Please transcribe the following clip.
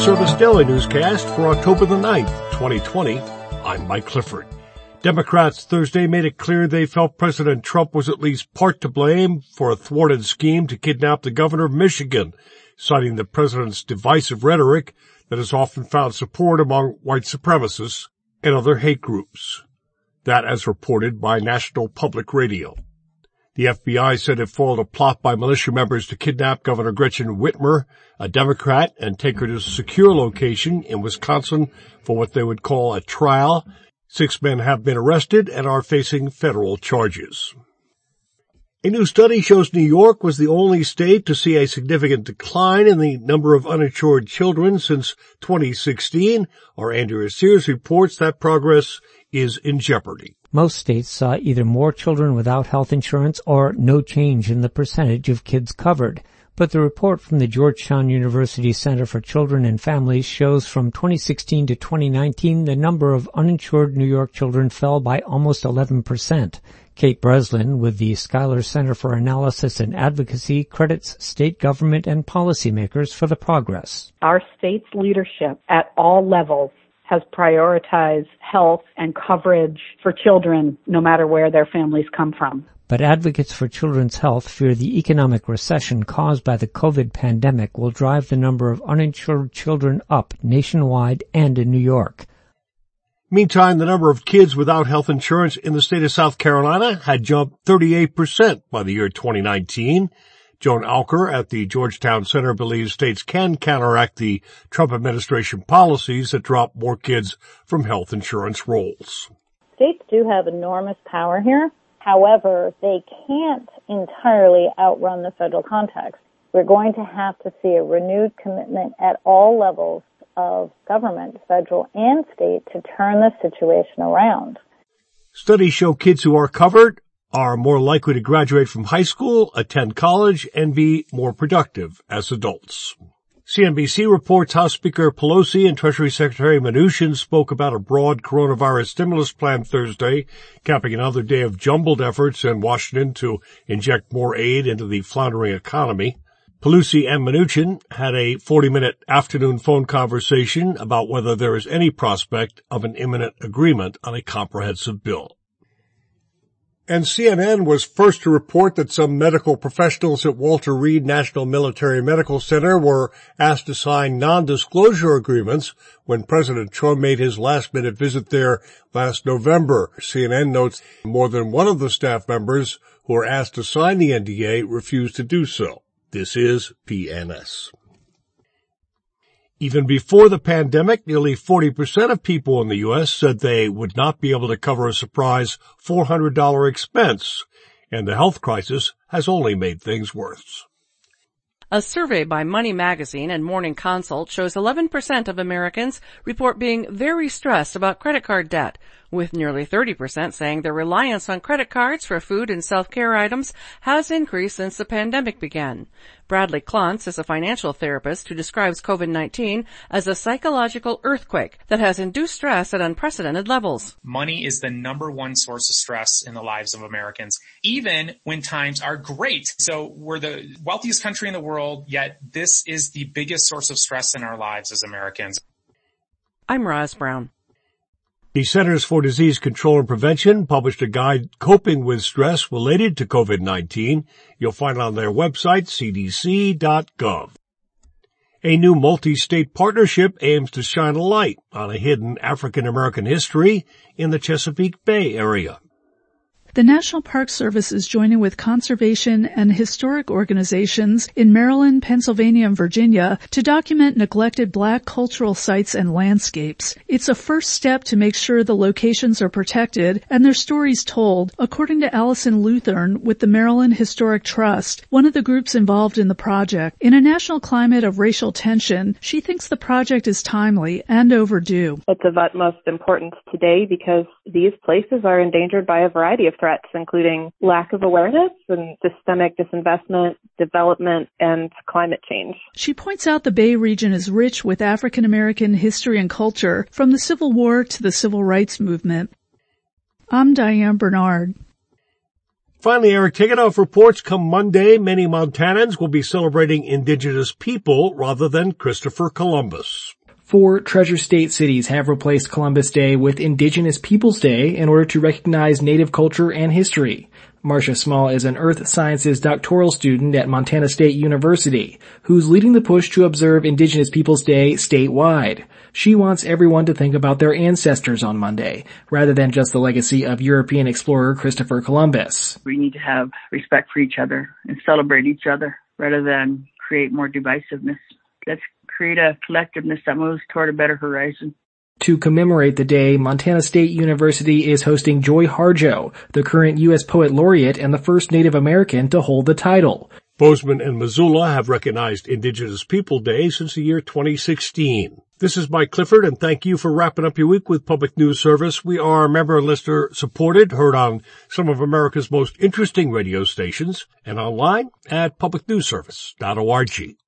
Service Daily Newscast for October the 9th, 2020. I'm Mike Clifford. Democrats Thursday made it clear they felt President Trump was at least part to blame for a thwarted scheme to kidnap the governor of Michigan, citing the president's divisive rhetoric that has often found support among white supremacists and other hate groups. That as reported by National Public Radio. The FBI said it foiled a plot by militia members to kidnap Governor Gretchen Whitmer, a Democrat, and take her to a secure location in Wisconsin for what they would call a trial. 6 men have been arrested and are facing federal charges. A new study shows New York was the only state to see a significant decline in the number of uninsured children since 2016. Our Andrea Sears reports that progress is in jeopardy. Most states saw either more children without health insurance or no change in the percentage of kids covered. But the report from the Georgetown University Center for Children and Families shows from 2016 to 2019 the number of uninsured New York children fell by almost 11%. Kate Breslin with the Schuyler Center for Analysis and Advocacy credits state government and policymakers for the progress. Our state's leadership at all levels has prioritized health and coverage for children, no matter where their families come from. But advocates for children's health fear the economic recession caused by the COVID pandemic will drive the number of uninsured children up nationwide and in New York. Meantime, the number of kids without health insurance in the state of South Carolina had jumped 38% by the year 2019. Joan Alker at the Georgetown Center believes states can counteract the Trump administration policies that drop more kids from health insurance rolls. States do have enormous power here. However, they can't entirely outrun the federal context. We're going to have to see a renewed commitment at all levels of government, federal and state, to turn the situation around. Studies show kids who are covered are more likely to graduate from high school, attend college, and be more productive as adults. CNBC reports House Speaker Pelosi and Treasury Secretary Mnuchin spoke about a broad coronavirus stimulus plan Thursday, capping another day of jumbled efforts in Washington to inject more aid into the floundering economy. Pelosi and Mnuchin had a 40-minute afternoon phone conversation about whether there is any prospect of an imminent agreement on a comprehensive bill. And CNN was first to report that some medical professionals at Walter Reed National Military Medical Center were asked to sign non-disclosure agreements when President Trump made his last-minute visit there last November. CNN notes more than one of the staff members who were asked to sign the NDA refused to do so. This is PNS. Even before the pandemic, nearly 40% of people in the U.S. said they would not be able to cover a surprise $400 expense, and the health crisis has only made things worse. A survey by Money Magazine and Morning Consult shows 11% of Americans report being very stressed about credit card debt, with nearly 30% saying their reliance on credit cards for food and self-care items has increased since the pandemic began. Bradley Klontz is a financial therapist who describes COVID-19 as a psychological earthquake that has induced stress at unprecedented levels. Money is the number one source of stress in the lives of Americans, even when times are great. So we're the wealthiest country in the world, yet this is the biggest source of stress in our lives as Americans. I'm Roz Brown. The Centers for Disease Control and Prevention published a guide coping with stress related to COVID-19. You'll find it on their website, cdc.gov. A new multi-state partnership aims to shine a light on a hidden African-American history in the Chesapeake Bay area. The National Park Service is joining with conservation and historic organizations in Maryland, Pennsylvania, and Virginia to document neglected Black cultural sites and landscapes. It's a first step to make sure the locations are protected and their stories told, according to Allison Luthern with the Maryland Historic Trust, one of the groups involved in the project. In a national climate of racial tension, she thinks the project is timely and overdue. It's of utmost importance today because these places are endangered by a variety of threats, including lack of awareness and systemic disinvestment, development, and climate change. She points out the Bay region is rich with African American history and culture, from the Civil War to the Civil Rights Movement. I'm Diane Bernard. Finally, Eric Tegethoff reports come Monday, many Montanans will be celebrating Indigenous people rather than Christopher Columbus. 4 Treasure State cities have replaced Columbus Day with Indigenous Peoples Day in order to recognize Native culture and history. Marcia Small is an Earth Sciences doctoral student at Montana State University, who's leading the push to observe Indigenous Peoples Day statewide. She wants everyone to think about their ancestors on Monday, rather than just the legacy of European explorer Christopher Columbus. We need to have respect for each other and celebrate each other, rather than create more divisiveness. Let's create a collectiveness that moves toward a better horizon. To commemorate the day, Montana State University is hosting Joy Harjo, the current U.S. Poet Laureate and the first Native American to hold the title. Bozeman and Missoula have recognized Indigenous People Day since the year 2016. This is Mike Clifford, and thank you for wrapping up your week with Public News Service. We are member and listener supported, heard on some of America's most interesting radio stations, and online at publicnewsservice.org.